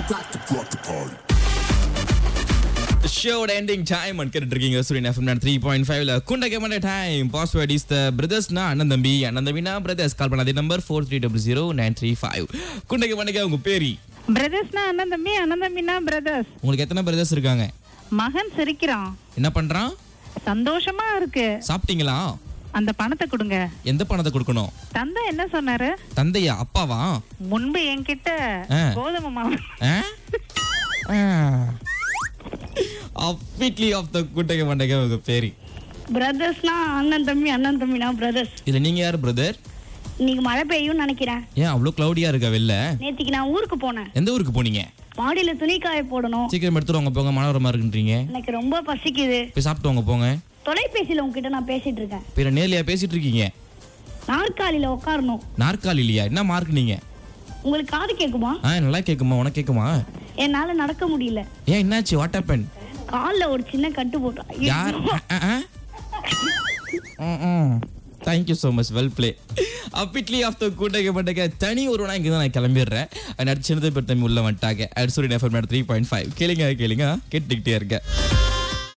Show ending time and கேட்டுட்டு இருக்கீங்க சூரியன் FM 3.5ல குண்டகே மண்ட time. Password is the brothers நா அண்ணந்தம்பினா பிரதர்ஸ். கால் பண்ணாதே நம்பர் 43000935. குண்டகே மண்ட உங்க பேரி பிரதர்ஸ்னா அண்ணந்தம்பினா பிரதர்ஸ். உங்களுக்கு எத்தனை பிரதர்ஸ் இருக்காங்க? மகன் சிரிக்கிறான். என்ன பண்றான்? சந்தோஷமா இருக்கு. சாப்பிட்டீங்களா? அந்த பணத்தை கொடுங்க. எந்த பணத்தை கொடுக்கணும்? தந்தை என்ன சொன்னாரு? தந்தையா? அப்பாவா? முன்பு என்கிட்ட கோதுமை மாவு. அப்பிட்லி ஆஃப் த குண்டகே மண்டகே உங்க பேரி பிரதர்ஸ்னா அண்ணந்தம்பினா பிரதர்ஸ். இல்ல நீங்க யாரு பிரதர்? நீங்க மழை பெய்யும் நினைக்கிறேன். ஏன் அவ்வளவு கிளவுடியா இருக்கா வெளில? நேத்திக்கு நான் ஊருக்கு போனேன். எந்த ஊருக்கு போனீங்க? மாடியில துணி காய போடணும். சீக்கிரம் எடுத்துட்டு வாங்க போங்க, மழை வர மாதிரி இருக்குன்றீங்க. எனக்கு ரொம்ப பசிக்குது. போய் சாப்பிட்டு வாங்க போங்க. தொலைபேசியில உங்ககிட்ட நான் பேசிட்டு இருக்கேன். பிற நேர்லயா பேசிட்டு இருக்கீங்க? நாற்காலியில உட்காரணும். நாற்காலி இல்லையா? என்ன மார்க் நீங்க? உங்களுக்கு காது கேக்குமா? நல்லா கேக்குமா. உனக்கு கேக்குமா? என்னால நடக்க முடியல. ஏன் என்னாச்சு? What happen? கால்ல ஒரு சின்ன கட்டு போட்டா. யார்? Thank you so much. Well play. அப்பிட்லி ஆஃப் த குண்டகே மண்டகே தனி ஒருவனா இங்க தான் நான் கிளம்பிடுறேன். அடுத்த சின்னதை பெருத்தமி உள்ள வந்துட்டாங்க. அடுத்த சூரியன் FM 3.5 கேளுங்க கேட்டுக்கிட்டே இருக்க.